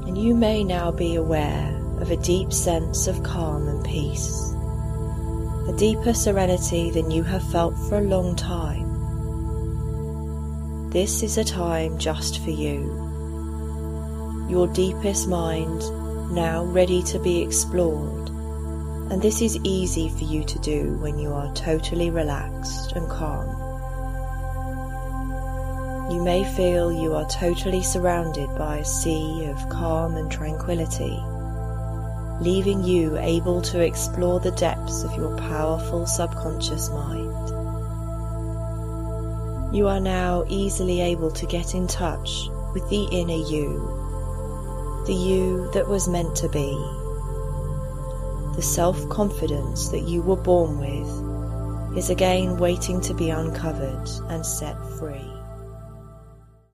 And you may now be aware of a deep sense of calm and peace, a deeper serenity than you have felt for a long time. This is a time just for you, your deepest mind now ready to be explored, and this is easy for you to do when you are totally relaxed and calm. You may feel you are totally surrounded by a sea of calm and tranquility, leaving you able to explore the depths of your powerful subconscious mind. You are now easily able to get in touch with the inner you, the you that was meant to be. The self-confidence that you were born with is again waiting to be uncovered and set free.